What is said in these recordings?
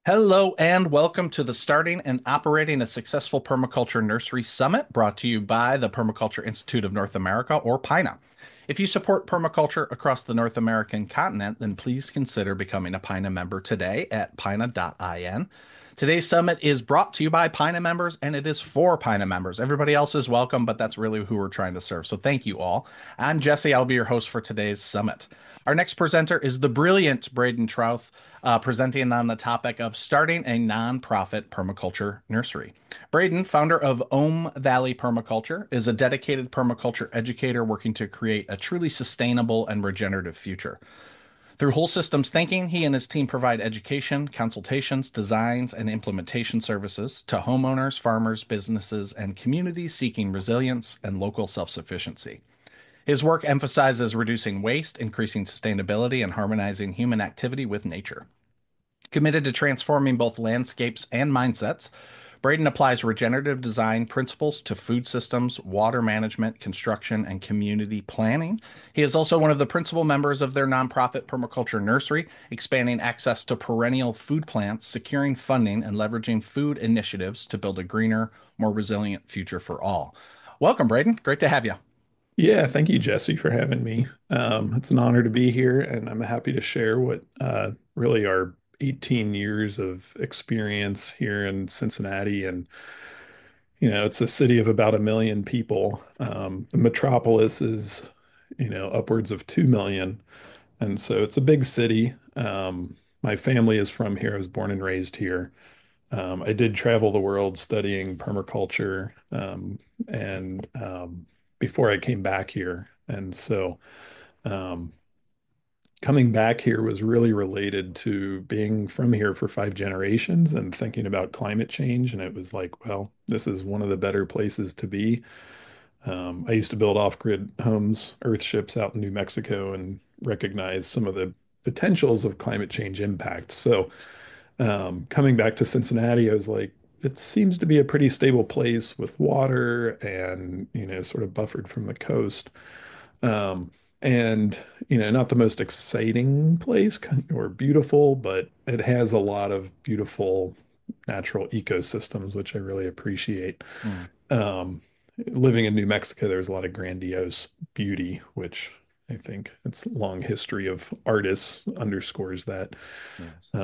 Hello and welcome to the Starting and Operating a Successful Permaculture Nursery Summit brought to you by the Permaculture Institute of North America, or PINA. If you support permaculture across the North American continent, then please consider becoming a PINA member today at pina.in. Today's summit is brought to you by PINA members, and it is for PINA members. Everybody else is welcome, but that's really who we're trying to serve. So thank you all. I'm Jesse. I'll be your host for today's summit. Our next presenter is the brilliant Braden Trouth, presenting on the topic of starting a nonprofit permaculture nursery. Braden, founder of Ohm Valley Permaculture, is a dedicated permaculture educator working to create a truly sustainable and regenerative future. Through whole systems thinking, he and his team provide education, consultations, designs, and implementation services to homeowners, farmers, businesses, and communities seeking resilience and local self sufficiency. His work emphasizes reducing waste, increasing sustainability, and harmonizing human activity with nature. Committed to transforming both landscapes and mindsets, Braden applies regenerative design principles to food systems, water management, construction, and community planning. He is also one of the principal members of their nonprofit permaculture nursery, expanding access to perennial food plants, securing funding, and leveraging food initiatives to build a greener, more resilient future for all. Welcome, Braden. Great to have you. Yeah, thank you, Jesse, for having me. It's an honor to be here, and I'm happy to share what really are 18 years of experience here in Cincinnati. And, it's a city of about 1 million people. The metropolis is, upwards of 2 million. And so it's a big city. My family is from here. I was born and raised here. I did travel the world studying permaculture, and before I came back here. And so um, coming back here was really related to being from here for 5 generations and thinking about climate change. And it was like, well, this is one of the better places to be. I used to build off-grid homes, earthships out in New Mexico, and recognize some of the potentials of climate change impacts. So coming back to Cincinnati, I was like, it seems to be a pretty stable place with water and, sort of buffered from the coast. Um, and, not the most exciting place or beautiful, but it has a lot of beautiful natural ecosystems, which I really appreciate. Hmm. Um, Living in New Mexico, there's a lot of grandiose beauty, which I think its long history of artists underscores that. Yes.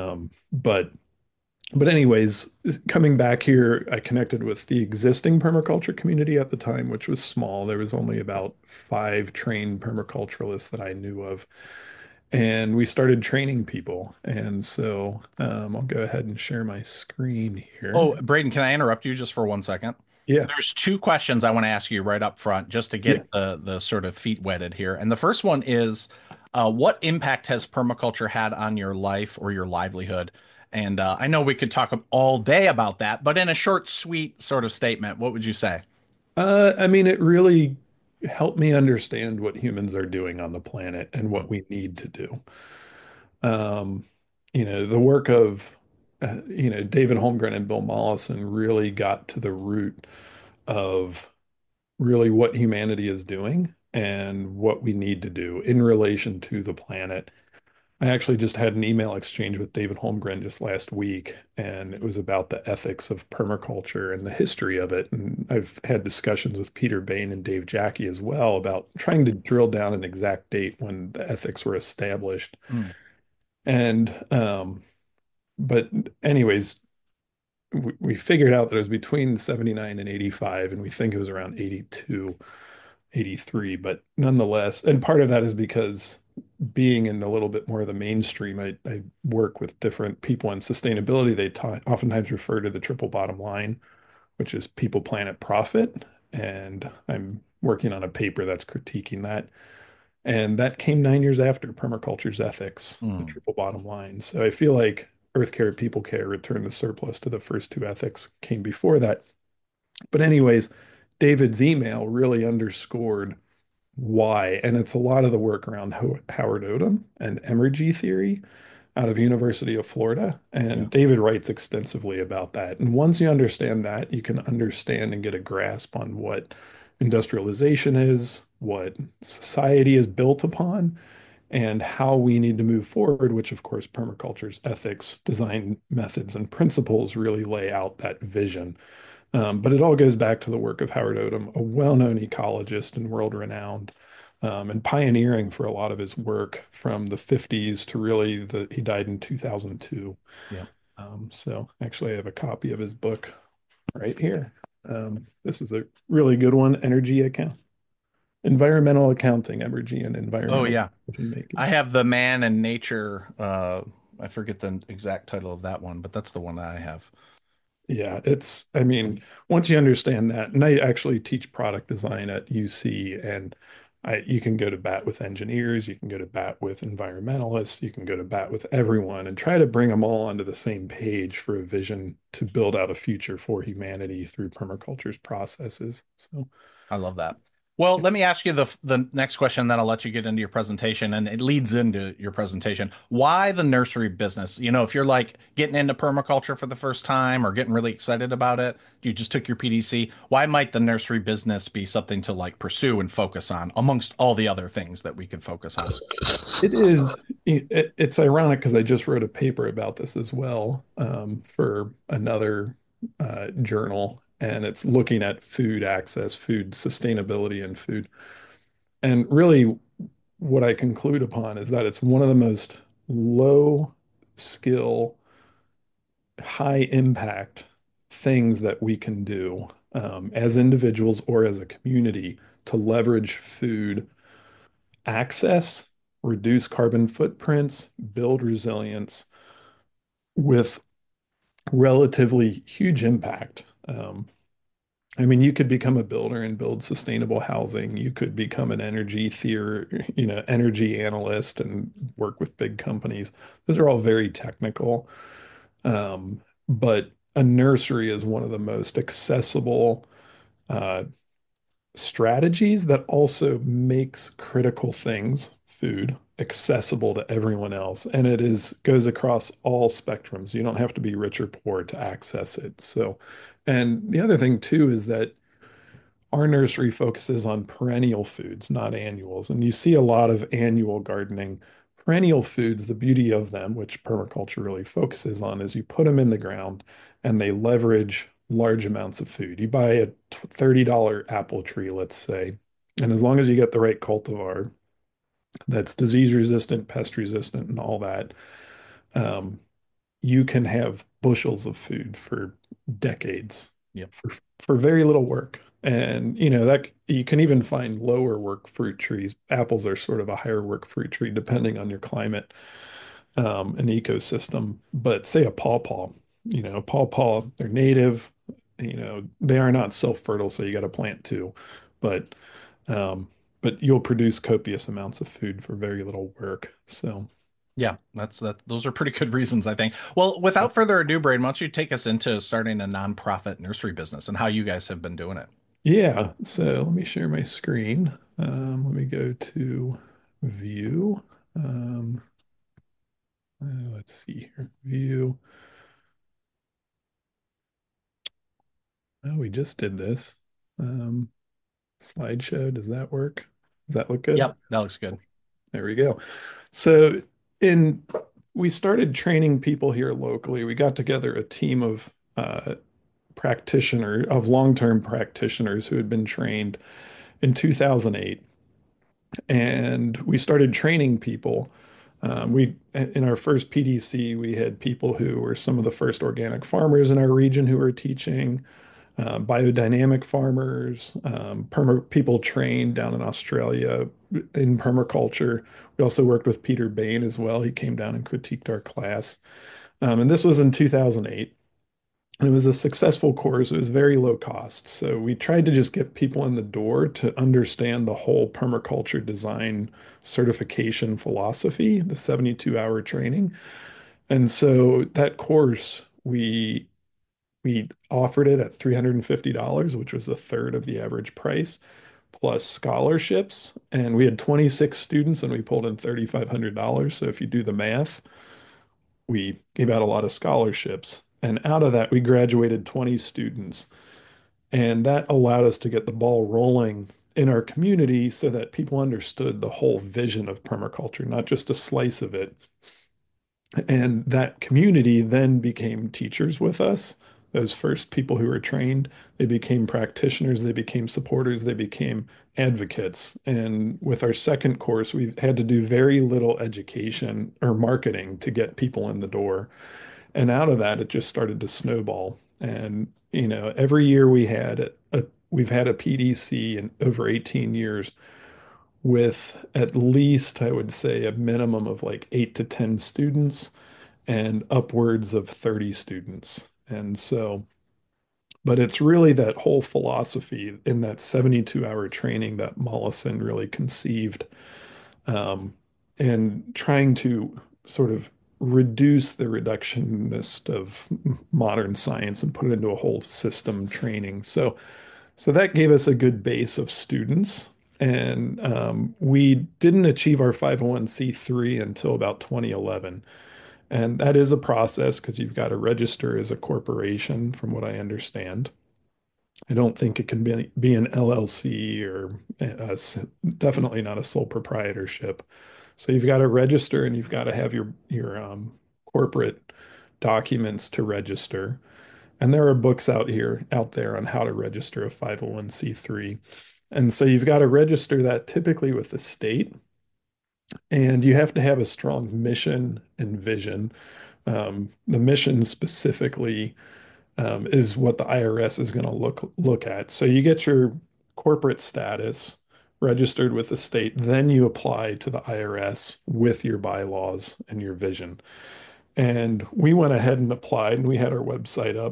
But anyways, coming back here, I connected with the existing permaculture community at the time, which was small. There was only about 5 trained permaculturalists that I knew of. And we started training people. And so I'll go ahead and share my screen here. Oh, Braden, can I interrupt you just for 1 second? Yeah. There's two questions I want to ask you right up front just to Yeah. get the sort of feet wetted here. And the first one is, what impact has permaculture had on your life or your livelihood? And I know we could talk all day about that, but in a short, sweet sort of statement, what would you say? I mean, it really helped me understand what humans are doing on the planet and Mm, what we need to do. Um, the work of, David Holmgren and Bill Mollison really got to the root of really what humanity is doing and what we need to do in relation to the planet. I actually just had an email exchange with David Holmgren just last week, and it was about the ethics of permaculture and the history of it. And I've had discussions with Peter Bain and Dave Jackie as well about trying to drill down an exact date when the ethics were established. mm, And but anyways, we figured out that it was between 79 and 85, and we think it was around 82, 83. But nonetheless, and part of that is because being in a little bit more of the mainstream, I work with different people in sustainability. They oftentimes refer to the triple bottom line, which is people, planet, profit. And I'm working on a paper that's critiquing that. And that came 9 years after permaculture's ethics, the mm. triple bottom line. So I feel like Earth Care, People Care, Return the Surplus to the first two ethics came before that. But anyways, David's email really underscored why, and it's a lot of the work around Howard Odum and emergy theory out of University of Florida. Yeah. And David writes extensively about that. And once you understand that, you can understand and get a grasp on what industrialization is, what society is built upon, and how we need to move forward, which of course permaculture's ethics, design methods, and principles really lay out that vision. But it all goes back to the work of Howard Odum, a well-known ecologist and world-renowned, and pioneering for a lot of his work from the 50s to really he died in 2002. Yeah. So actually I have a copy of his book right here. This is a really good one, Environmental Accounting, Energy and Oh Environmental yeah. Decision I Making. have the Man and Nature. I forget the exact title of that one, but that's the one that I have. Yeah, I mean, once you understand that, and I actually teach product design at UC, and you can go to bat with engineers, you can go to bat with environmentalists, you can go to bat with everyone and try to bring them all onto the same page for a vision to build out a future for humanity through permaculture's processes. So, I love that. Well, yeah. let me ask you the next question, then I'll let you get into your presentation, and it leads into your presentation. Why the nursery business? You know, if you're like getting into permaculture for the first time or getting really excited about it, you just took your PDC. Why might the nursery business be something to like pursue and focus on amongst all the other things that we could focus on? It is. It's ironic because I just wrote a paper about this as well for another journal, and it's looking at food access, food sustainability, and food. And really, what I conclude upon is that it's one of the most low skill, high impact things that we can do as individuals or as a community to leverage food access, reduce carbon footprints, build resilience with relatively huge impact. I mean, you could become a builder and build sustainable housing. You could become an energy analyst and work with big companies. Those are all very technical. But a nursery is one of the most accessible uh, strategies that also makes critical things, food, accessible to everyone else. And it is goes across all spectrums. You don't have to be rich or poor to access it. So, and the other thing too is that our nursery focuses on perennial foods, not annuals. And you see a lot of annual gardening. Perennial foods, the beauty of them, which permaculture really focuses on, is you put them in the ground and they leverage large amounts of food. You buy a $30 apple tree, let's say, and as long as you get the right cultivar that's disease resistant, pest resistant, and all that, um, you can have bushels of food for decades Yep. for for very little work. And that you can even find lower work fruit trees. Apples are sort of a higher work fruit tree depending on your climate and ecosystem. But say a pawpaw, pawpaw, they're native, they are not self-fertile, so you got to plant two. But um, but you'll produce copious amounts of food for very little work. So Yeah, that's that. Those are pretty good reasons, I think. Well, without further ado, Braden, why don't you take us into starting a nonprofit nursery business and how you guys have been doing it? yeah, so let me share my screen. Let me go to view. Um, let's see here. View. Oh, we just did this. Um, Slideshow. Does that work? Does that look good? Yep, that looks good. There we go. So in we started training people here locally. We got together a team of long-term practitioners who had been trained in 2008, and we started training people. In our first PDC, we had people who were some of the first organic farmers in our region who were teaching, biodynamic farmers, people trained down in Australia in permaculture. We also worked with Peter Bain as well. He came down and critiqued our class. And this was in 2008. And it was a successful course. It was very low cost. So we tried to just get people in the door to understand the whole permaculture design certification philosophy, the 72-hour training. And so that course, we offered it at $350, which was a third of the average price, plus scholarships. And we had 26 students and we pulled in $3,500. So if you do the math, we gave out a lot of scholarships. And out of that, we graduated 20 students. And that allowed us to get the ball rolling in our community so that people understood the whole vision of permaculture, not just a slice of it. And that community then became teachers with us. Those first people who were trained, they became practitioners, they became supporters, they became advocates. And with our second course, we've had to do very little education or marketing to get people in the door. And out of that, it just started to snowball. And, every year we've had a PDC in over 18 years with at least, I would say, a minimum of like 8 to 10 students and upwards of 30 students. And so, but it's really that whole philosophy in that 72-hour training that Mollison really conceived, um, and trying to sort of reduce the reductionist of modern science and put it into a whole system training. So that gave us a good base of students. And we didn't achieve our 501(c)(3) until about 2011. And that is a process because you've got to register as a corporation, from what I understand. I don't think it can be an LLC or definitely not a sole proprietorship. So you've got to register and you've got to have your corporate documents to register. And there are books out there on how to register a 501(c)(3). And so you've got to register that typically with the state, and you have to have a strong mission and vision. The mission specifically is what the IRS is going to look at. So you get your corporate status registered with the state, then you apply to the IRS with your bylaws and your vision. And we went ahead and applied, and we had our website up,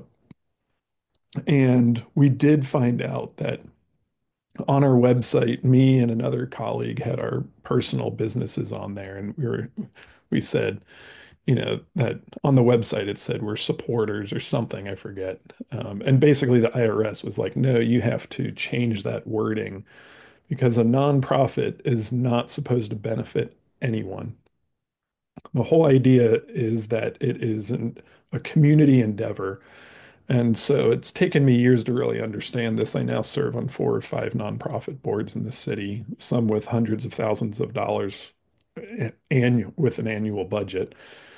and we did find out that on our website, me and another colleague had our personal businesses on there, and we said, that on the website it said we're supporters or something, I forget. And basically the IRS was like, no, you have to change that wording because a nonprofit is not supposed to benefit anyone. The whole idea is that it is a community endeavor. And so it's taken me years to really understand this. I now serve on 4 or 5 nonprofit boards in the city, some with hundreds of thousands of dollars with an annual budget.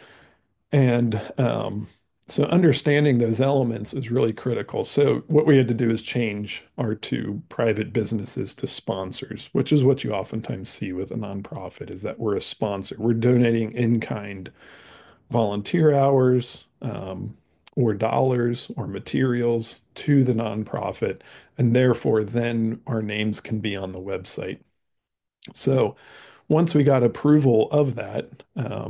And so understanding those elements is really critical. So what we had to do is change our two private businesses to sponsors, which is what you oftentimes see with a nonprofit, is that we're a sponsor. We're donating in-kind volunteer hours, or dollars or materials to the nonprofit, and therefore then our names can be on the website. So once we got approval of that,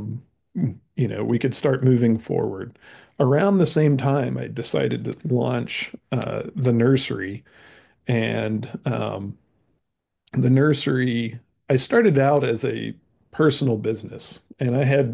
we could start moving forward. Around the same time, I decided to launch the nursery. And the nursery, I started out as a personal business, and I had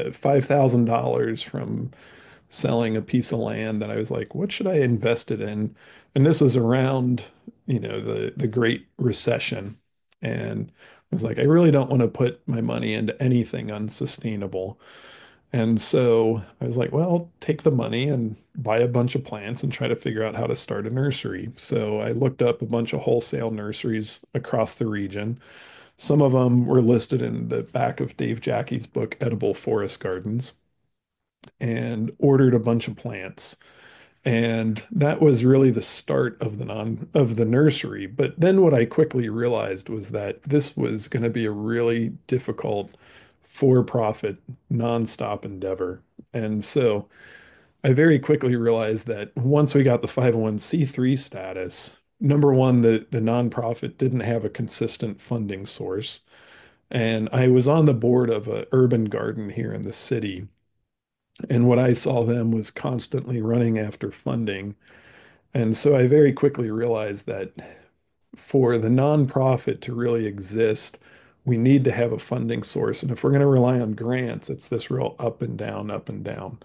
$5,000 from selling a piece of land that I was like, what should I invest it in? And this was around, the Great Recession. And I was like, I really don't want to put my money into anything unsustainable. And so I was like, well, take the money and buy a bunch of plants and try to figure out how to start a nursery. So I looked up a bunch of wholesale nurseries across the region. Some of them were listed in the back of Dave Jackie's book, Edible Forest Gardens, and ordered a bunch of plants. And that was really the start of the nursery. But then what I quickly realized was that this was going to be a really difficult for-profit, nonstop endeavor. And so I very quickly realized that once we got the 501(c)(3) status, number one, the nonprofit didn't have a consistent funding source. And I was on the board of an urban garden here in the city. And what I saw them was constantly running after funding. And so I very quickly realized that for the nonprofit to really exist, we need to have a funding source. And if we're going to rely on grants, it's this real up and down, up and down.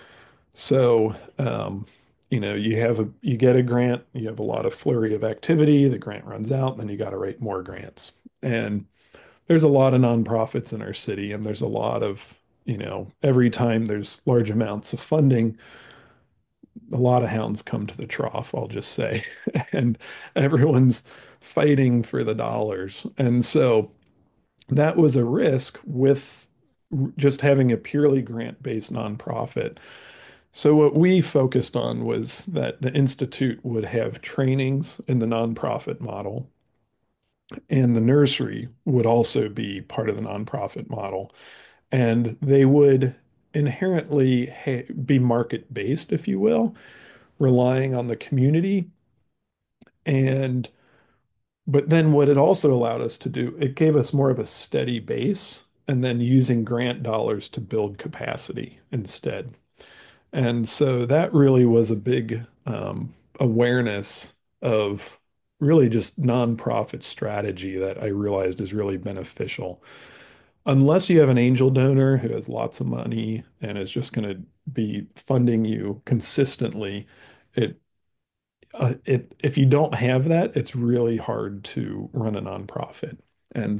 So, you get a grant, you have a lot of flurry of activity, the grant runs out, then you got to write more grants. And there's a lot of nonprofits in our city, and there's a lot of, every time there's large amounts of funding, a lot of hounds come to the trough, I'll just say, and everyone's fighting for the dollars. And so that was a risk with just having a purely grant-based nonprofit. So what we focused on was that the Institute would have trainings in the nonprofit model, and the nursery would also be part of the nonprofit model. And they would inherently be market-based, if you will, relying on the community. And but then what it also allowed us to do, it gave us more of a steady base and then using grant dollars to build capacity instead. And so that really was a big awareness of really just nonprofit strategy that I realized is really beneficial. Unless you have an angel donor who has lots of money and is just going to be funding you consistently, it if you don't have that, it's really hard to run a nonprofit. And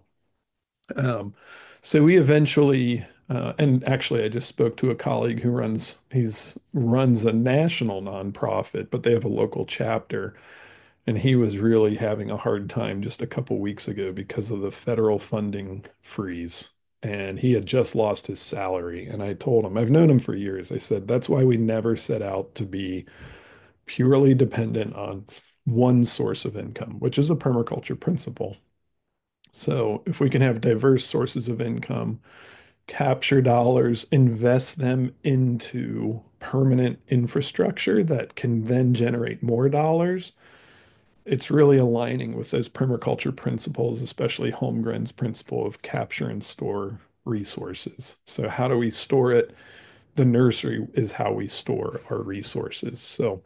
um, so we eventually, and actually, I just spoke to a colleague who runs a national nonprofit, but they have a local chapter, and he was really having a hard time just a couple weeks ago because of the federal funding freeze. And he had just lost his salary. And I told him, I've known him for years. I said, that's why we never set out to be purely dependent on one source of income, which is a permaculture principle. So if we can have diverse sources of income, capture dollars, invest them into permanent infrastructure that can then generate more dollars, it's really aligning with those permaculture principles, especially Holmgren's principle of capture and store resources. So how do we store it? The nursery is how we store our resources. So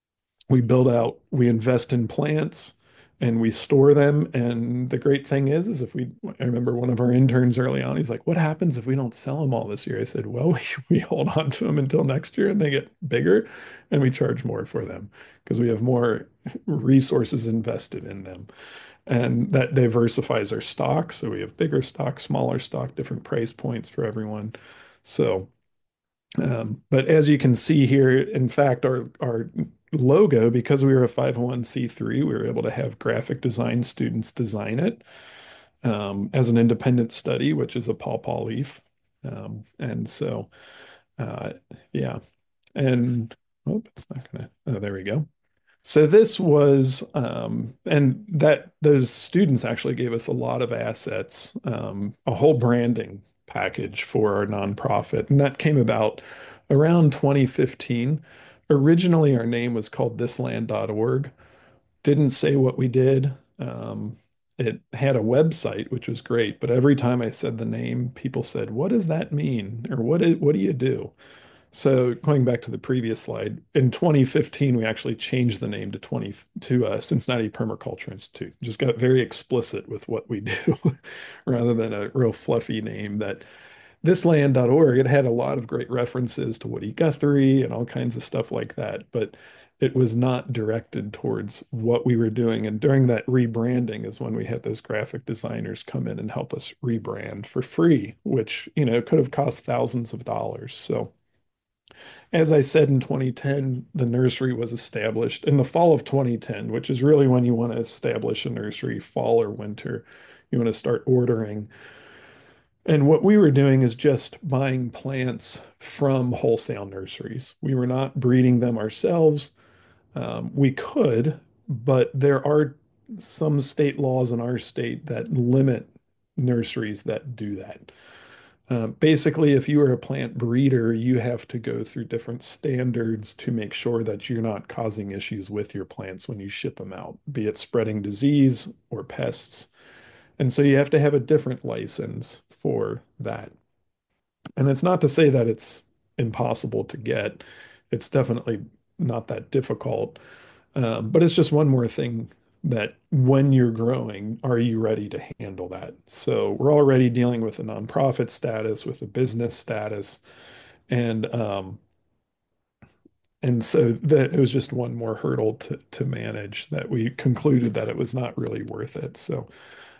we invest in plants and we store them. And the great thing is I remember one of our interns early on, he's like, what happens if we don't sell them all this year? I said, well, we hold on to them until next year and they get bigger and we charge more for them because we have more resources invested in them. And that diversifies our stock. So we have bigger stock, smaller stock, different price points for everyone. So but as you can see here, in fact, our logo, because we were a 501(c)(3), we were able to have graphic design students design it as an independent study, which is a pawpaw leaf. And so, uh, yeah. And oh, it's not gonna. Oh, there we go. So this was, and that those students actually gave us a lot of assets, a whole branding package for our nonprofit. And that came about around 2015. Originally, our name was called thisland.org. Didn't say what we did. It had a website, which was great, but every time I said the name, people said, "What does that mean?" Or what do you do?" So going back to the previous slide, in 2015, we actually changed the name to Cincinnati Permaculture Institute. Just got very explicit with what we do rather than a real fluffy name that thisland.org, it had a lot of great references to Woody Guthrie and all kinds of stuff like that, but it was not directed towards what we were doing. And during that rebranding is when we had those graphic designers come in and help us rebrand for free, which, could have cost thousands of dollars. So as I said, in 2010, the nursery was established in the fall of 2010, which is really when you want to establish a nursery, fall or winter. You want to start ordering. And what we were doing is just buying plants from wholesale nurseries. We were not breeding them ourselves. We could, but there are some state laws in our state that limit nurseries that do that. Basically, if you are a plant breeder, you have to go through different standards to make sure that you're not causing issues with your plants when you ship them out, be it spreading disease or pests. And so you have to have a different license for that. And it's not to say that it's impossible to get. It's definitely not that difficult. But it's just one more thing that when you're growing, are you ready to handle that? So we're already dealing with a nonprofit status, with a business status, and um, and so that it was just one more hurdle to manage that we concluded that it was not really worth it. So,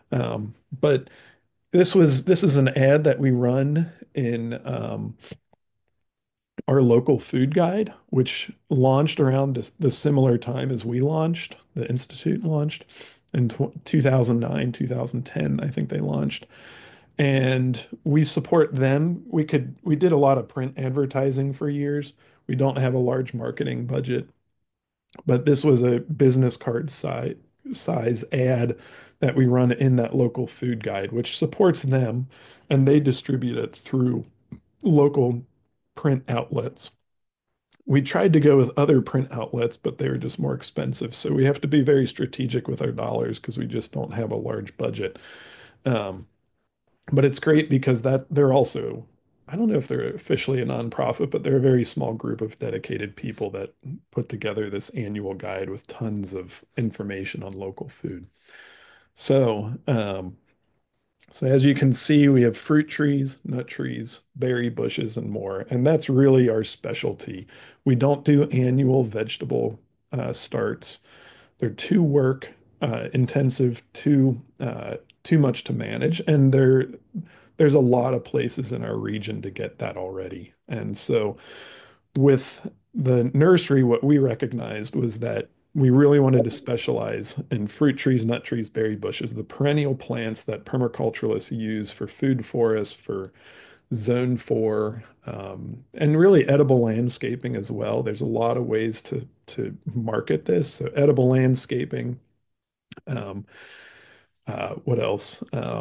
but this is an ad that we run in our local food guide, which launched around the similar time as we launched, the Institute launched in 2009, 2010, I think they launched. And we support them. We did a lot of print advertising for years. We don't have a large marketing budget, but this was a business card size ad that we run in that local food guide, which supports them, and they distribute it through local print outlets. We tried to go with other print outlets, but they were just more expensive. So we have to be very strategic with our dollars because we just don't have a large budget. Um, but it's great because that they're also, I don't know if they're officially a nonprofit, but they're a very small group of dedicated people that put together this annual guide with tons of information on local food. So, so as you can see, we have fruit trees, nut trees, berry bushes, and more. And that's really our specialty. We don't do annual vegetable starts. They're too work intensive, too much to manage, and there's a lot of places in our region to get that already. And so with the nursery, what we recognized was that we really wanted to specialize in fruit trees, nut trees, berry bushes, the perennial plants that permaculturalists use for food forests, for zone four, and really edible landscaping as well. There's a lot of ways to market this. So edible landscaping. Um, what else?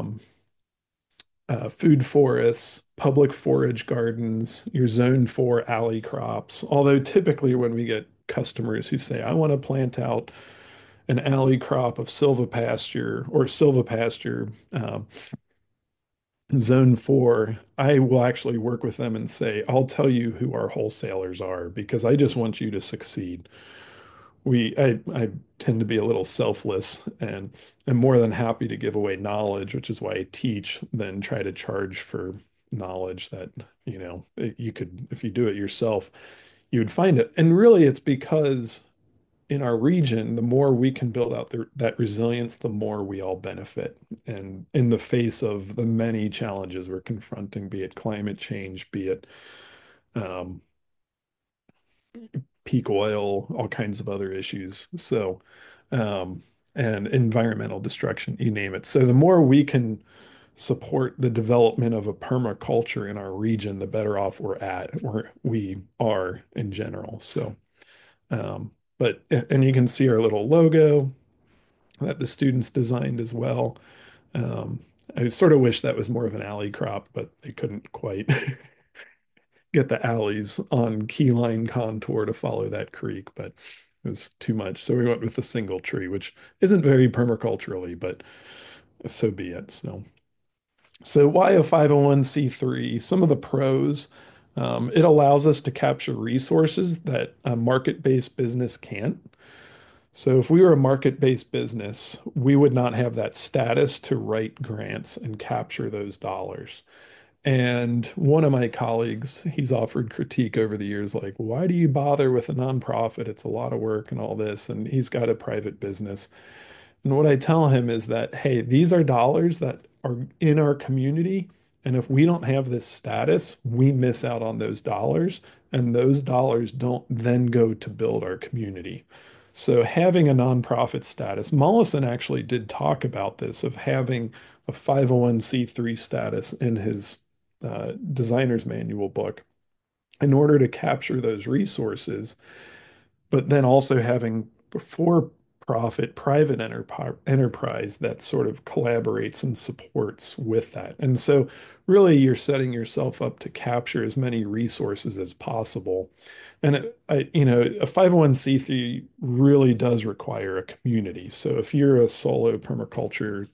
Food forests, public forage gardens, your zone four alley crops. Although typically when we get customers who say, I want to plant out an alley crop of silvopasture or silvopasture zone four, I will actually work with them and say, I'll tell you who our wholesalers are because I just want you to succeed. I tend to be a little selfless and am more than happy to give away knowledge, which is why I teach, than try to charge for knowledge that, you could, if you do it yourself, you would find it. And really, it's because in our region, the more we can build out that resilience, the more we all benefit. And in the face of the many challenges we're confronting, be it climate change, be it um, peak oil, all kinds of other issues. So, um, and environmental destruction, you name it. So the more we can support the development of a permaculture in our region, the better off we're at, or we are in general. So, but, and you can see our little logo that the students designed as well. Um, I sort of wish that was more of an alley crop, but they couldn't quite get the alleys on keyline contour to follow that creek, but it was too much. So we went with the single tree, which isn't very permaculturally, but so be it. So why a 501c3? Some of the pros, it allows us to capture resources that a market-based business can't. So if we were a market-based business, we would not have that status to write grants and capture those dollars. And one of my colleagues, he's offered critique over the years, like, why do you bother with a nonprofit? It's a lot of work and all this. And he's got a private business. And what I tell him is that, hey, these are dollars that are in our community. And if we don't have this status, we miss out on those dollars. And those dollars don't then go to build our community. So having a nonprofit status, Mollison actually did talk about this of having a 501c3 status in his designer's manual book in order to capture those resources, but then also having for-profit private enterprise that sort of collaborates and supports with that. And so really you're setting yourself up to capture as many resources as possible. And a 501c3 really does require a community. So if you're a solo permaculturist,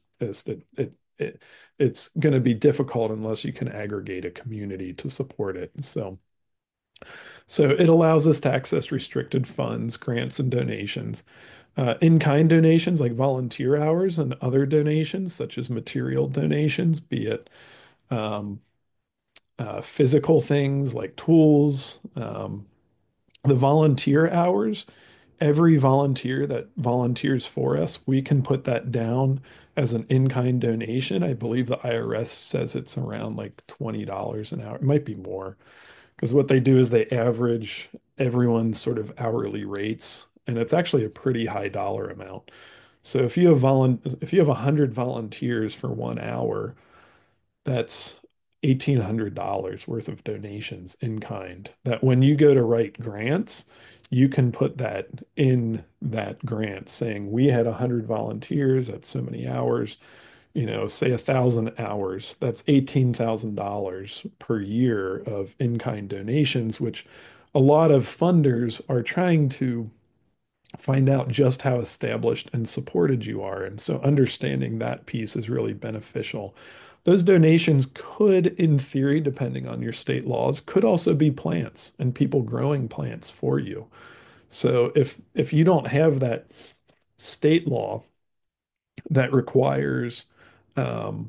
it's going to be difficult unless you can aggregate a community to support it. So it allows us to access restricted funds, grants, and donations. In-kind donations like volunteer hours and other donations, such as material donations, be it um, physical things like tools. The volunteer hours, every volunteer that volunteers for us, we can put that down as an in-kind donation. I believe the IRS says it's around like $20 an hour. It might be more. Because what they do is they average everyone's sort of hourly rates, and it's actually a pretty high dollar amount. So if you have 100 volunteers for 1 hour, that's $1,800 worth of donations in kind. That when you go to write grants, you can put that in that grant saying we had 100 volunteers at so many hours, say 1,000 hours. That's $18,000 per year of in-kind donations, which a lot of funders are trying to find out just how established and supported you are. And so understanding that piece is really beneficial. Those donations could, in theory, depending on your state laws, could also be plants and people growing plants for you. So if you don't have that state law that requires um,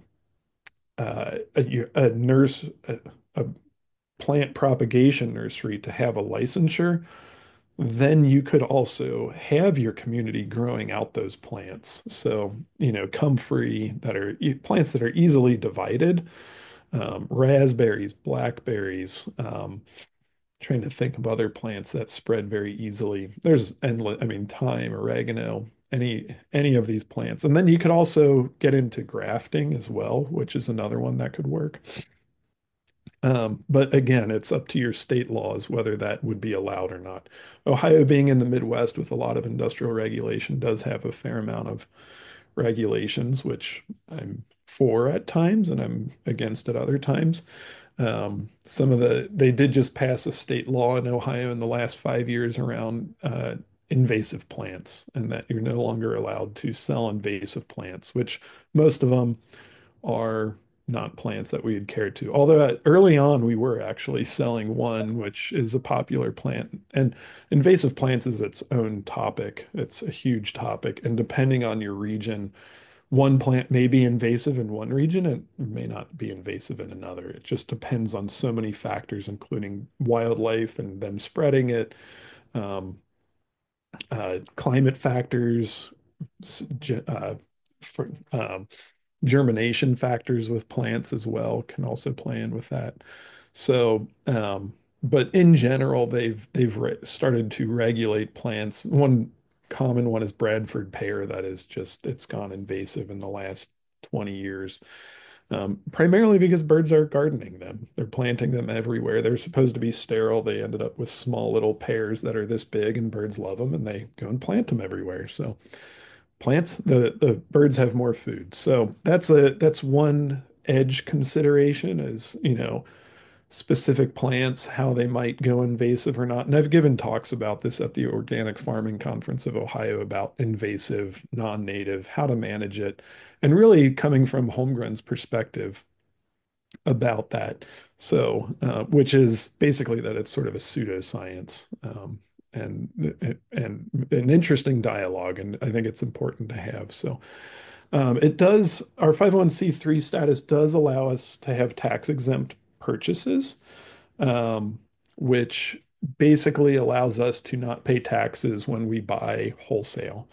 a nurse, a plant propagation nursery to have a licensure, then you could also have your community growing out those plants. So, comfrey that are plants that are easily divided, raspberries, blackberries, trying to think of other plants that spread very easily. There's endless, I mean, thyme, oregano, any of these plants. And then you could also get into grafting as well, which is another one that could work. But again, it's up to your state laws whether that would be allowed or not. Ohio, being in the Midwest with a lot of industrial regulation, does have a fair amount of regulations, which I'm for at times and I'm against at other times. They did just pass a state law in Ohio in the last 5 years around invasive plants, and that you're no longer allowed to sell invasive plants, which most of them are not plants that we would care to. Although early on, we were actually selling one, which is a popular plant. And invasive plants is its own topic. It's a huge topic. And depending on your region, one plant may be invasive in one region and may not be invasive in another. It just depends on so many factors, including wildlife and them spreading it, um, climate factors, uh, for, germination factors with plants as well can also play in with that. So, but in general, they've started to regulate plants. One common one is Bradford pear that is just it's gone invasive in the last 20 years. Primarily because birds are gardening them. They're planting them everywhere. They're supposed to be sterile. They ended up with small little pears that are this big, and birds love them, and they go and plant them everywhere. So plants, the birds have more food. So that's one edge consideration is, specific plants, how they might go invasive or not. And I've given talks about this at the Organic Farming Conference of Ohio about invasive, non-native, how to manage it, and really coming from Holmgren's perspective about that. So, which is basically that it's sort of a pseudoscience. And an interesting dialogue, and I think it's important to have. So, our 501(c)(3) status does allow us to have tax exempt purchases, um, which basically allows us to not pay taxes when we buy wholesale,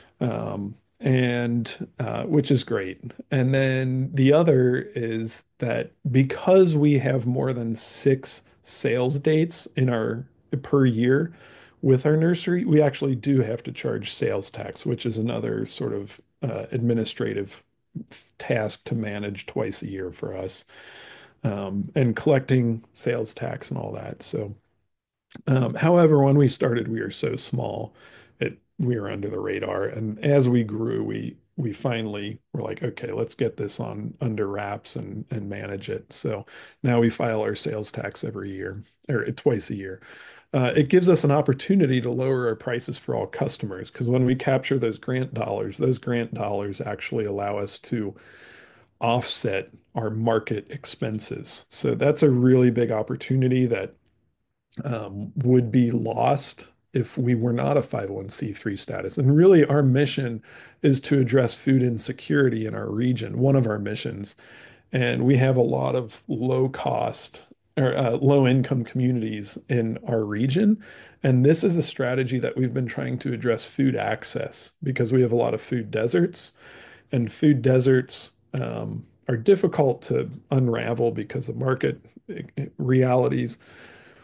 and which is great. And then the other is that because we have more than 6 sales dates in our per year with our nursery, we actually do have to charge sales tax, which is another sort of administrative task to manage twice a year for us, and collecting sales tax and all that. So, however, when we started, we were so small, we were under the radar. And as we grew, we finally were like, okay, let's get this on under wraps and manage it. So now we file our sales tax every year or twice a year. It gives us an opportunity to lower our prices for all customers because when we capture those grant dollars actually allow us to offset our market expenses. So that's a really big opportunity that would be lost if we were not a 501(c)(3) status. And really, our mission is to address food insecurity in our region, one of our missions. And we have a lot of low cost or low income communities in our region. And this is a strategy that we've been trying to address food access because we have a lot of food deserts, and food deserts are difficult to unravel because of market realities.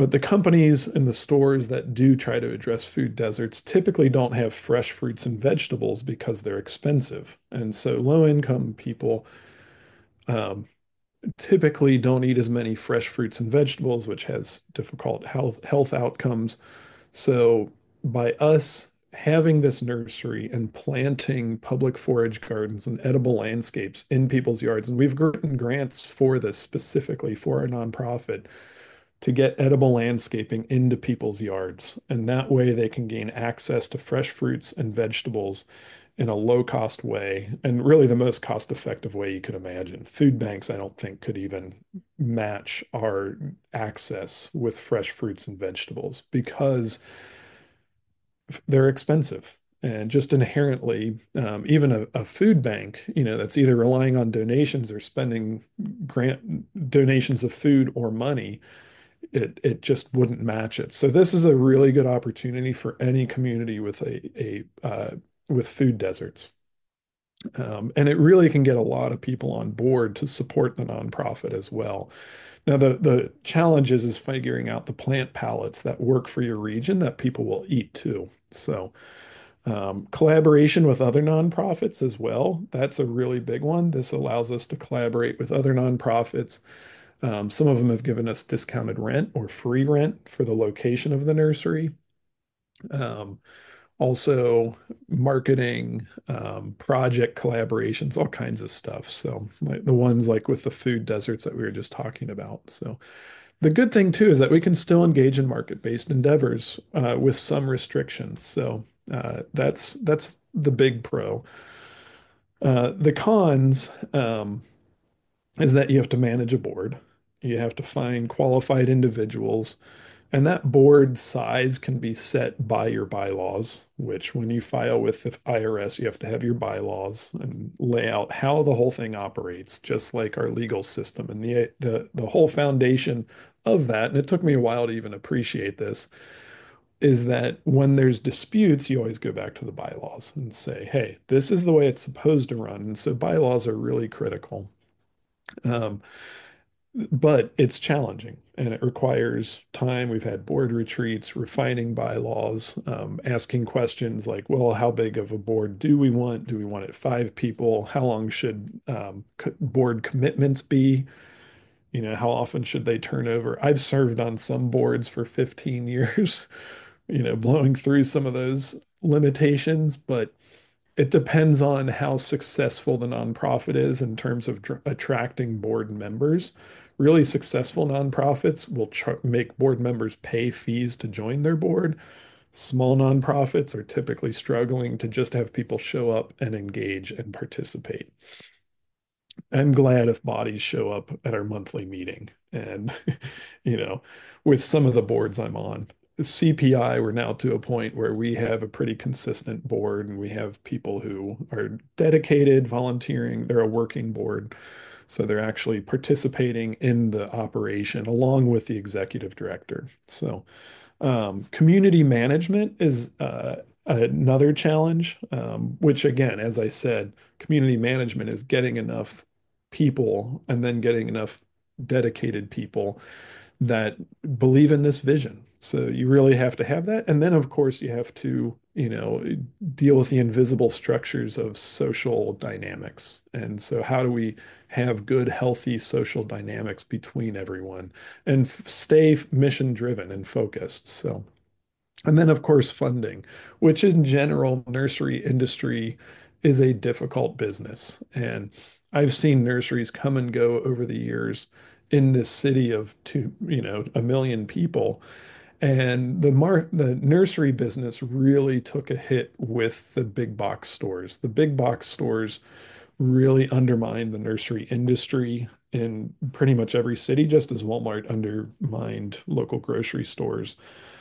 But the companies and the stores that do try to address food deserts typically don't have fresh fruits and vegetables because they're expensive. And so low income people um, typically don't eat as many fresh fruits and vegetables, which has difficult health outcomes. So by us having this nursery and planting public forage gardens and edible landscapes in people's yards, and we've gotten grants for this specifically for our nonprofit to get edible landscaping into people's yards. And that way they can gain access to fresh fruits and vegetables in a low cost way, and really the most cost effective way you could imagine. Food banks, I don't think, could even match our access with fresh fruits and vegetables because they're expensive. And just inherently, even a food bank, that's either relying on donations or spending grant donations of food or money, it just wouldn't match it. So this is a really good opportunity for any community with with food deserts. And it really can get a lot of people on board to support the nonprofit as well. Now, the challenge is figuring out the plant palettes that work for your region that people will eat too. So, collaboration with other nonprofits as well. That's a really big one. This allows us to collaborate with other nonprofits. Some of them have given us discounted rent or free rent for the location of the nursery. Um, Also marketing, project collaborations, all kinds of stuff. So like the ones like with the food deserts that we were just talking about. So the good thing too is that we can still engage in market-based endeavors with some restrictions. So that's the big pro. The cons is that you have to manage a board. You have to find qualified individuals. And that board size can be set by your bylaws, which when you file with the IRS, you have to have your bylaws and lay out how the whole thing operates, just like our legal system. And the whole foundation of that, and it took me a while to even appreciate this, is that when there's disputes, you always go back to the bylaws and say, hey, this is the way it's supposed to run. And so bylaws are really critical. Um, but it's challenging and it requires time. We've had board retreats, refining bylaws, asking questions like, well, how big of a board do we want? Do we want it 5 people? How long should board commitments be? How often should they turn over? I've served on some boards for 15 years, blowing through some of those limitations, but it depends on how successful the nonprofit is in terms of attracting board members. Really successful nonprofits will make board members pay fees to join their board. Small nonprofits are typically struggling to just have people show up and engage and participate. I'm glad if bodies show up at our monthly meeting and, you know, with some of the boards I'm on. CPI, we're now to a point where we have a pretty consistent board and we have people who are dedicated, volunteering. They're a working board. So they're actually participating in the operation along with the executive director. So community management is another challenge, which again, as I said, community management is getting enough people and then getting enough dedicated people that believe in this vision. So you really have to have that. And then, of course, you have to, deal with the invisible structures of social dynamics. And so how do we have good, healthy social dynamics between everyone and stay mission driven and focused? So and then, of course, funding, which in general, nursery industry is a difficult business. And I've seen nurseries come and go over the years in this city of 1 million people. And the nursery business really took a hit with the big box stores. The big box stores really undermined the nursery industry in pretty much every city, just as Walmart undermined local grocery stores.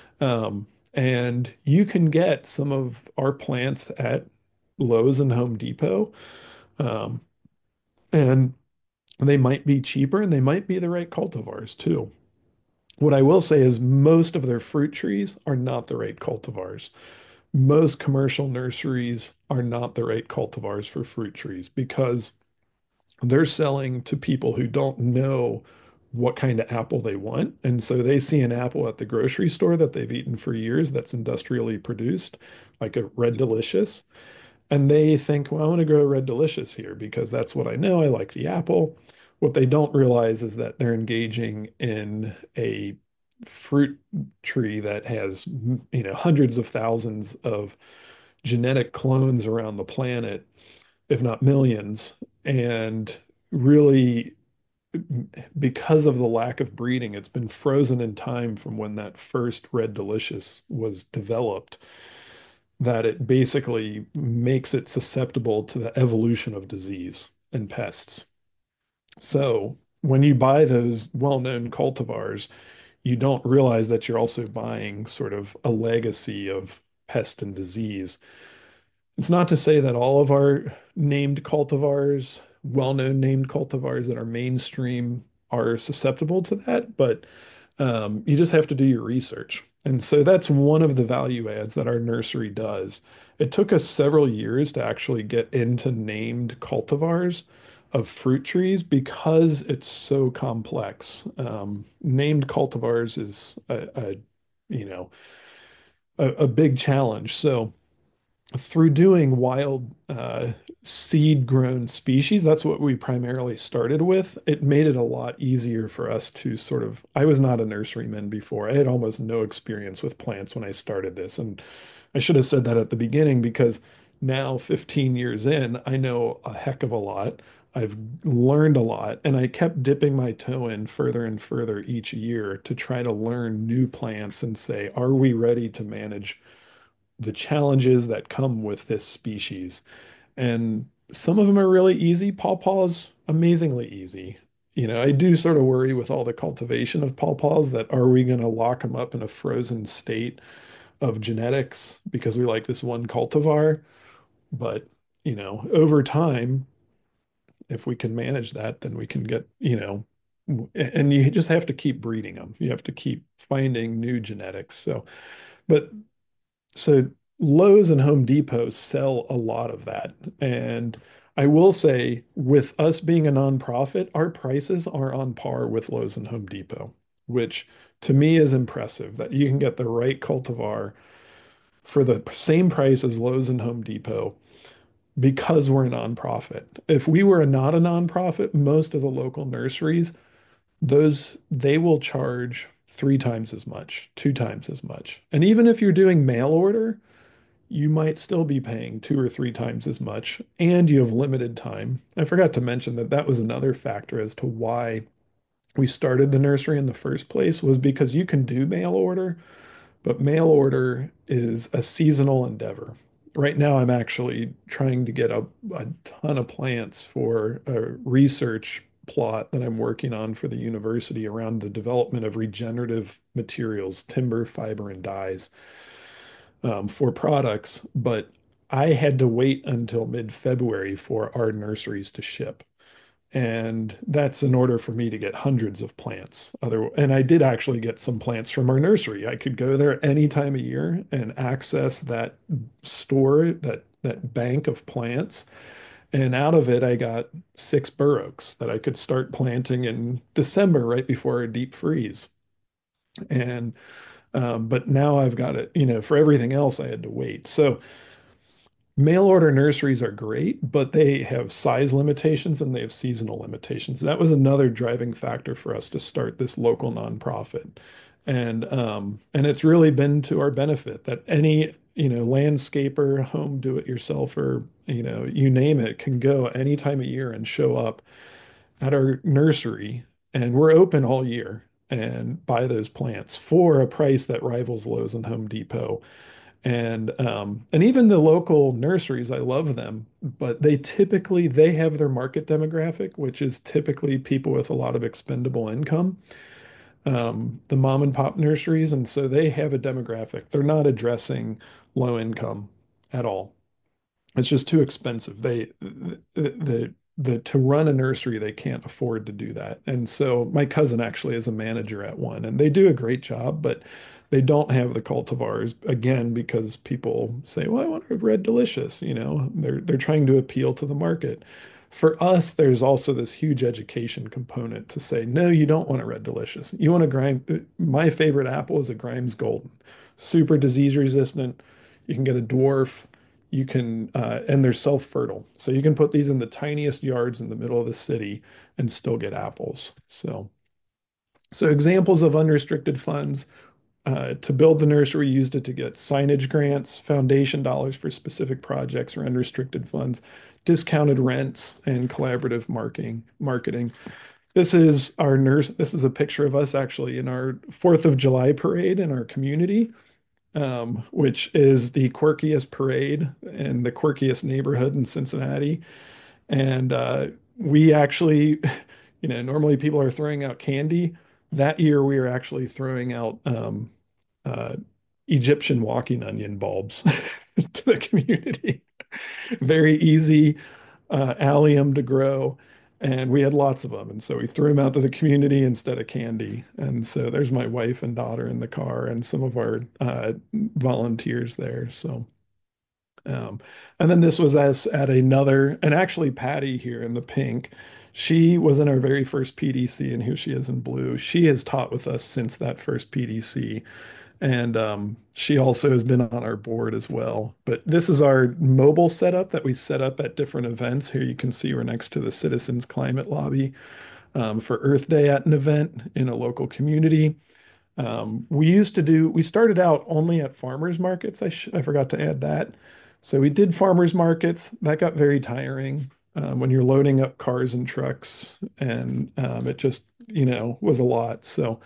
And you can get some of our plants at Lowe's and Home Depot. Um, and they might be cheaper and they might be the right cultivars too. What I will say is most of their fruit trees are not the right cultivars. Most commercial nurseries are not the right cultivars for fruit trees because they're selling to people who don't know what kind of apple they want. And so they see an apple at the grocery store that they've eaten for years that's industrially produced, like a Red Delicious. And they think, well, I want to grow Red Delicious here because that's what I know. I like the apple. What they don't realize is that they're engaging in a fruit tree that has, hundreds of thousands of genetic clones around the planet, if not millions. And really, because of the lack of breeding, it's been frozen in time from when that first Red Delicious was developed, that it basically makes it susceptible to the evolution of disease and pests. So when you buy those well-known cultivars, you don't realize that you're also buying sort of a legacy of pest and disease. It's not to say that all of our named cultivars, well-known named cultivars that are mainstream, are susceptible to that, but you just have to do your research. And so that's one of the value adds that our nursery does. It took us several years to actually get into named cultivars of fruit trees because it's so complex. Named cultivars is you know, a big challenge. So through doing wild seed grown species, that's what we primarily started with. It made it a lot easier for us to sort of, I was not a nurseryman before. I had almost no experience with plants when I started this. And I should have said that at the beginning because now, 15 years in, I know a heck of a lot. I've learned a lot, and I kept dipping my toe in further and further each year to try to learn new plants and say, are we ready to manage the challenges that come with this species? And some of them are really easy. Pawpaws, amazingly easy. I do sort of worry with all the cultivation of pawpaws that are we going to lock them up in a frozen state of genetics because we like this one cultivar? But, over time, if we can manage that, then we can get, and you just have to keep breeding them. You have to keep finding new genetics. But so Lowe's and Home Depot sell a lot of that. And I will say, with us being a nonprofit, our prices are on par with Lowe's and Home Depot, which to me is impressive that you can get the right cultivar for the same price as Lowe's and Home Depot because we're a nonprofit. If we were not a nonprofit, most of the local nurseries, those they will charge 3 times as much, 2 times as much. And even if you're doing mail order, you might still be paying 2 or 3 times as much, and you have limited time. I forgot to mention that that was another factor as to why we started the nursery in the first place, was because you can do mail order, but mail order is a seasonal endeavor. Right now, I'm actually trying to get a ton of plants for a research plot that I'm working on for the university around the development of regenerative materials, timber, fiber, and dyes for products, but I had to wait until mid-February for our nurseries to ship. And that's in order for me to get hundreds of plants. And I did actually get some plants from our nursery. I could go there any time of year and access that store, that bank of plants. And out of it, I got 6 bur oaks that I could start planting in December, right before a deep freeze. And but now I've got it, for everything else, I had to wait. So mail order nurseries are great, but they have size limitations and they have seasonal limitations. That was another driving factor for us to start this local nonprofit. And it's really been to our benefit that any, landscaper, home do-it-yourselfer, you name it, can go any time of year and show up at our nursery, and we're open all year and buy those plants for a price that rivals Lowe's and Home Depot. And even the local nurseries, I love them, but they have their market demographic, which is typically people with a lot of expendable income, the mom and pop nurseries, and so they have a demographic. They're not addressing low income at all. It's just too expensive. The to run a nursery, they can't afford to do that. And so my cousin actually is a manager at one, and they do a great job, but they don't have the cultivars again because people say, "Well, I want a Red Delicious." They're trying to appeal to the market. For us, there's also this huge education component to say, no, you don't want a Red Delicious. You want a Grimes. My favorite apple is a Grimes Golden, super disease resistant. You can get a dwarf. You can, and they're self-fertile. So you can put these in the tiniest yards in the middle of the city and still get apples. So examples of unrestricted funds. To build the nursery, used it to get signage grants, foundation dollars for specific projects or unrestricted funds, discounted rents, and collaborative marketing. This is our nurse. This is a picture of us actually in our 4th of July parade in our community, which is the quirkiest parade in the quirkiest neighborhood in Cincinnati. And we actually, normally people are throwing out candy. That year we were actually throwing out uh, Egyptian walking onion bulbs to the community. Very easy allium to grow. And we had lots of them. And so we threw them out to the community instead of candy. And so there's my wife and daughter in the car and some of our volunteers there. Um, and then this was us at another, and actually Patty here in the pink, she was in our very first PDC, and here she is in blue. She has taught with us since that first PDC. And she also has been on our board as well. But this is our mobile setup that we set up at different events. Here you can see we're next to the Citizens Climate Lobby for Earth Day at an event in a local community. We started out only at farmers markets. I forgot to add that. So we did farmers markets. That got very tiring when you're loading up cars and trucks, and it just, was a lot.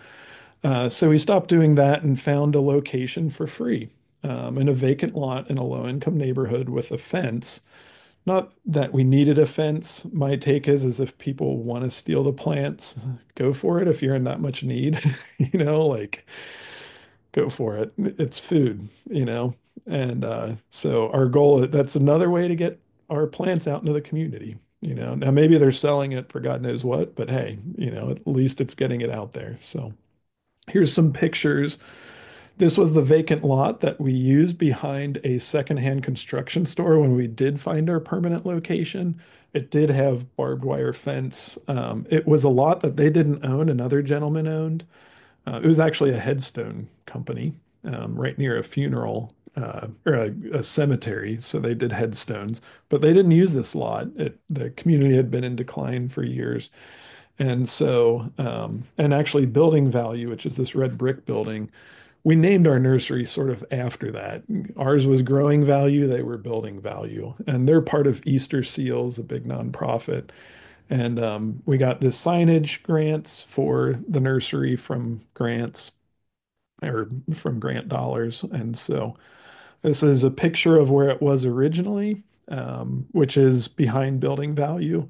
So we stopped doing that and found a location for free in a vacant lot in a low-income neighborhood with a fence. Not that we needed a fence. My take is if people want to steal the plants, go for it. If you're in that much need, like go for it. It's food, And so our goal, that's another way to get our plants out into the community. Now maybe they're selling it for God knows what, but hey, at least it's getting it out there. So here's some pictures. This was the vacant lot that we used behind a secondhand construction store when we did find our permanent location. It did have barbed wire fence. It was a lot that they didn't own, another gentleman owned. It was actually a headstone company right near a funeral or a cemetery. So they did headstones, but they didn't use this lot. The community had been in decline for years. And so, and actually, building value, which is this red brick building, we named our nursery sort of after that. Ours was growing value, they were building value. And they're part of Easter Seals, a big nonprofit. And we got this signage grants for the nursery from grants or from grant dollars. And so this is a picture of where it was originally, which is behind building value.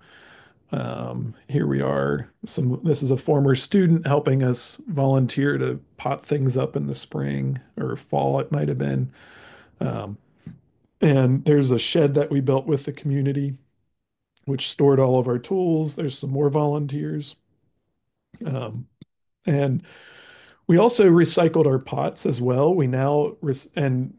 Here we are. This is a former student helping us volunteer to pot things up in the spring or fall, it might have been. Um, and there's a shed that we built with the community, which stored all of our tools. There's some more volunteers. Um, and we also recycled our pots as well. We now, and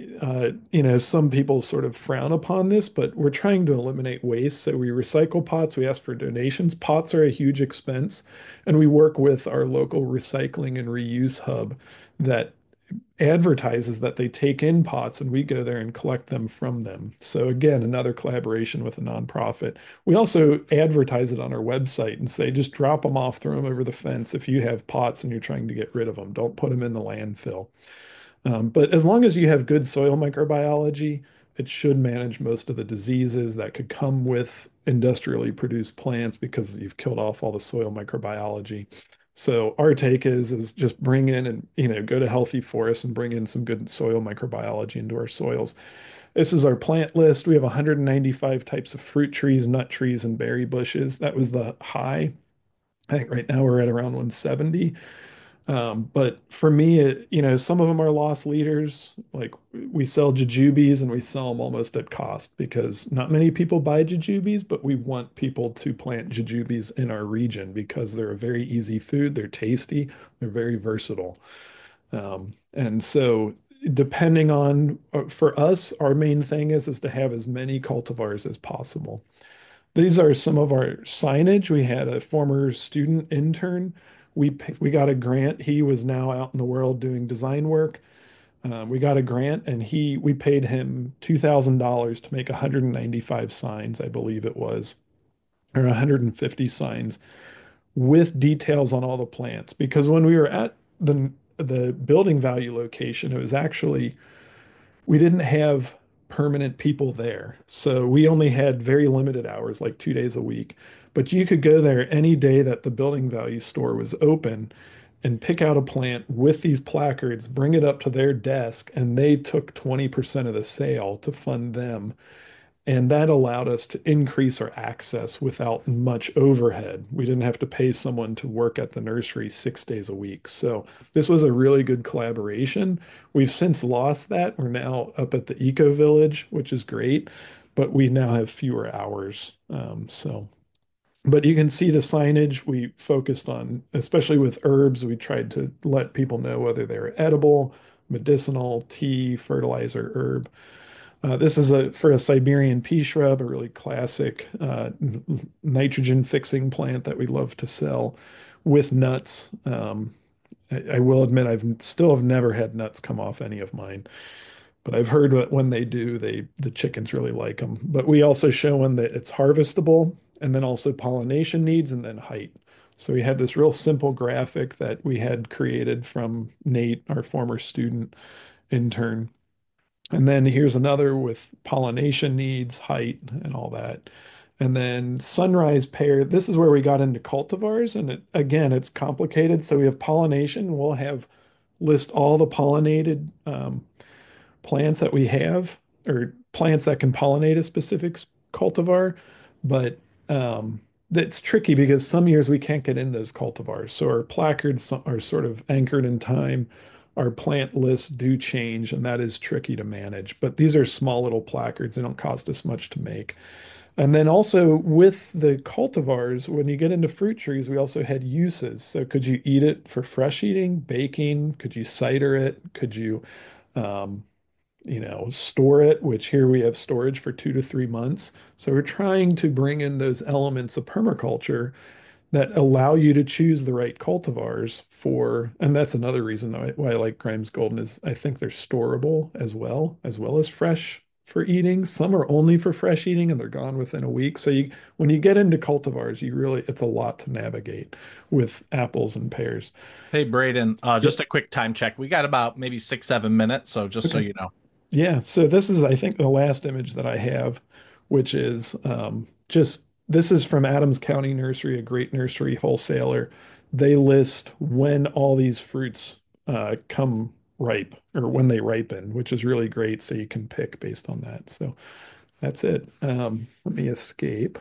some people sort of frown upon this, but we're trying to eliminate waste. So we recycle pots, we ask for donations. Pots are a huge expense, and we work with our local recycling and reuse hub that advertises that they take in pots and we go there and collect them from them. So again, another collaboration with a nonprofit. We also advertise it on our website and say, just drop them off, throw them over the fence if you have pots and you're trying to get rid of them. Don't put them in the landfill. But as long as you have good soil microbiology, it should manage most of the diseases that could come with industrially produced plants because you've killed off all the soil microbiology. So our take is just bring in and go to healthy forests and bring in some good soil microbiology into our soils. This is our plant list. We have 195 types of fruit trees, nut trees, and berry bushes. That was the high. I think right now we're at around 170. But for me, some of them are lost leaders. Like we sell jujubes and we sell them almost at cost because not many people buy jujubes, but we want people to plant jujubes in our region because they're a very easy food. They're tasty. They're very versatile. And so depending on, for us, our main thing is to have as many cultivars as possible. These are some of our signage. We had a former student intern. We got a grant. He was now out in the world doing design work. We got a grant, and he we paid him $2,000 to make 195 signs, I believe it was, or 150 signs with details on all the plants. Because when we were at the building value location, it was actually we didn't have permanent people there. So we only had very limited hours, like 2 days a week. But you could go there any day that the building value store was open and pick out a plant with these placards, bring it up to their desk, and they took 20% of the sale to fund them. And that allowed us to increase our access without much overhead. We didn't have to pay someone to work at the nursery 6 days a week. So this was a really good collaboration. We've since lost that. We're now up at the Eco Village, which is great, but we now have fewer hours. But you can see the signage we focused on, especially with herbs. We tried to let people know whether they're edible, medicinal, tea, fertilizer, herb. This is for a Siberian pea shrub, a really classic nitrogen fixing plant that we love to sell with nuts. I will admit I've still have never had nuts come off any of mine, but I've heard that when they do, the chickens really like them. But we also show them that it's harvestable and then also pollination needs and then height. So we had this real simple graphic that we had created from Nate, our former student intern. And then here's another with pollination needs, height, and all that. And then sunrise pair, this is where we got into cultivars. And again, it's complicated. So we have pollination. We'll have list all the pollinated plants that we have, or plants that can pollinate a specific cultivar. But that's tricky because some years we can't get in those cultivars. So our placards are sort of anchored in time. Our plant lists do change, and that is tricky to manage. But these are small little placards. They don't cost us much to make. And then also with the cultivars, when you get into fruit trees, we also had uses. So could you eat it for fresh eating, baking? Could you cider it? Could you um, store it, which here we have storage for 2 to 3 months. So we're trying to bring in those elements of permaculture that allow you to choose the right cultivars for, and that's another reason why I like Grimes Golden is I think they're storable as well as fresh for eating. Some are only for fresh eating and they're gone within a week. So when you get into cultivars, it's a lot to navigate with apples and pears. Hey, Braden, Yep. just a quick time check. We got about maybe 6, 7 minutes. So just so Okay. you know. Yeah, so this is, I think, the last image that I have, which is just this is from Adams County Nursery, a great nursery wholesaler. They list when all these fruits come ripe or when they ripen, which is really great. So you can pick based on that. So that's it. Let me escape.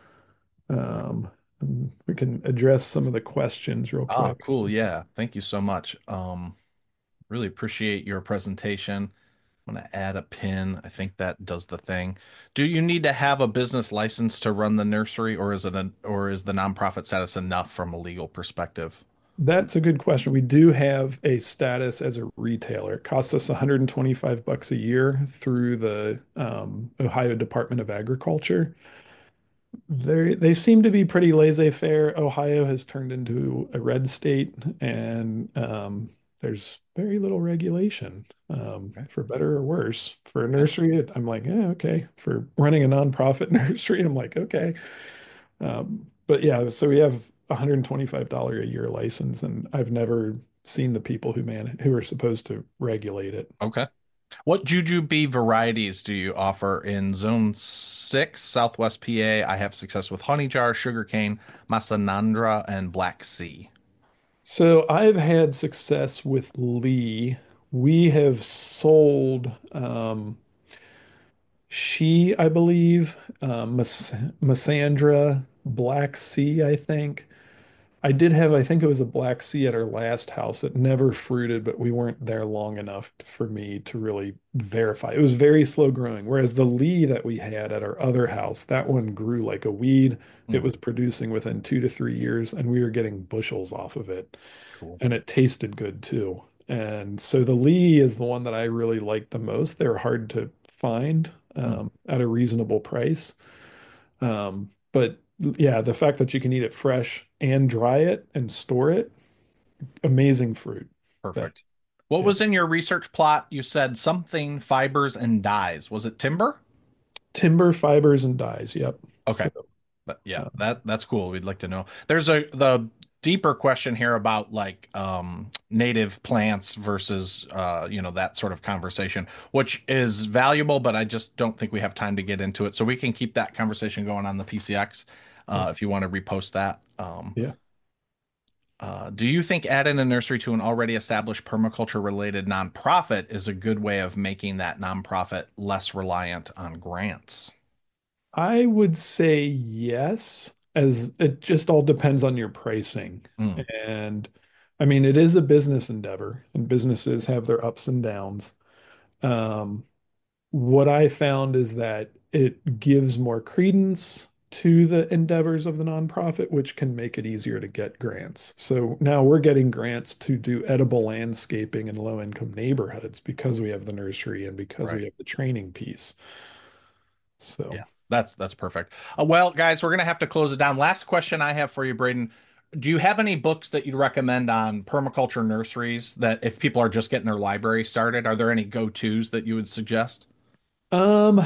And we can address some of the questions real Ah, quick. cool. Yeah. Thank you so much. Really appreciate your presentation. I'm going to add a pin. I think that does the thing. Do you need to have a business license to run the nursery, or or is the nonprofit status enough from a legal perspective? That's a good question. We do have a status as a retailer. It costs us $125 a year through the Ohio Department of Agriculture. They seem to be pretty laissez-faire. Ohio has turned into a red state, and there's very little regulation, Okay. for better or worse. For a Yeah. nursery, I'm like, okay. For running a nonprofit nursery, I'm like, okay. But yeah, so we have $125 a year license, and I've never seen the people who are supposed to regulate it. Okay. What Jujube varieties do you offer in Zone 6, Southwest PA? I have success with Honey Jar, Sugarcane, Masanandra, and Black Sea. So I've had success with Lee. We have sold I believe, Massandra, Black Sea, I think. I think it was a Black Sea at our last house. It never fruited, but we weren't there long enough for me to really verify. It was very slow growing. Whereas the Lee that we had at our other house, that one grew like a weed. It Mm, was producing within 2 to 3 years, and we were getting bushels off of it. cool. And it tasted good too. And so the Lee is the one that I really like the most. They're hard to find Mm, at a reasonable price. But yeah, the fact that you can eat it fresh and dry it and store it, amazing fruit. That Perfect. What yeah. was in your research plot? You said something fibers and dyes. Was it timber? Timber, fibers, and dyes. Yep. Okay. So But yeah, um, that's cool. We'd like to know. There's the deeper question here about like native plants versus that sort of conversation, which is valuable, but I just don't think we have time to get into it. So we can keep that conversation going on the PCX yeah. if you want to repost that. Yeah. Do you think adding a nursery to an already established permaculture related nonprofit is a good way of making that nonprofit less reliant on grants? I would say yes, as it just all depends on your pricing. Mm, And I mean, it is a business endeavor, and businesses have their ups and downs. Um, what I found is that it gives more credence to the endeavors of the nonprofit, which can make it easier to get grants. So now we're getting grants to do edible landscaping in low-income neighborhoods because we have the nursery and because we right. have the training piece. So. Yeah, that's perfect. Well, guys, we're gonna have to close it down. Last question I have for you, Braden. Do you have any books that you'd recommend on permaculture nurseries that if people are just getting their library started, are there any go-tos that you would suggest? Um,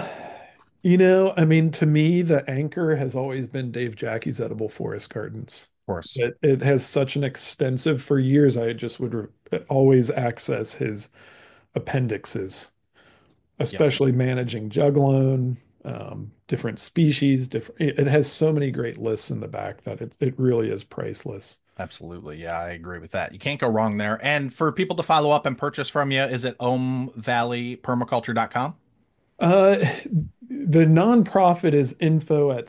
I mean, to me, the anchor has always been Dave Jackie's Edible Forest Gardens. Of course. It has such an extensive, for years, I just would always access his appendixes, Yep, especially managing juglone, different species, it has so many great lists in the back that it really is priceless. absolutely. Yeah, I agree with that. You can't go wrong there. And for people to follow up and purchase from you, is it omevalleypermaculture.com? Uh, the nonprofit is info at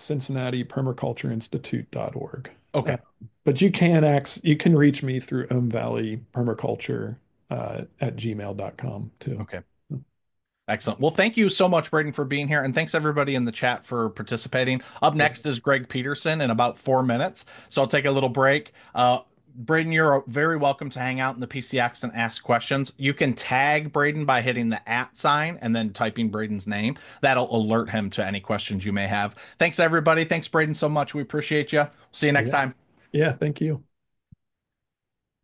cincinnatipermacultureinstitute.org. Uh, Okay. but you can reach me through Valley Permaculture at gmail.com too. Okay. Excellent. Well, thank you so much, Braden, for being here. And thanks everybody in the chat for participating. Up Yeah. next is Greg Peterson in about 4 minutes. So I'll take a little break. Braden, you're very welcome to hang out in the PCX and ask questions. You can tag Braden by hitting the @ sign and then typing Braden's name. That'll alert him to any questions you may have. Thanks, everybody. Thanks, Braden, so much. We appreciate you. See you next Yeah. time. Yeah. Thank you.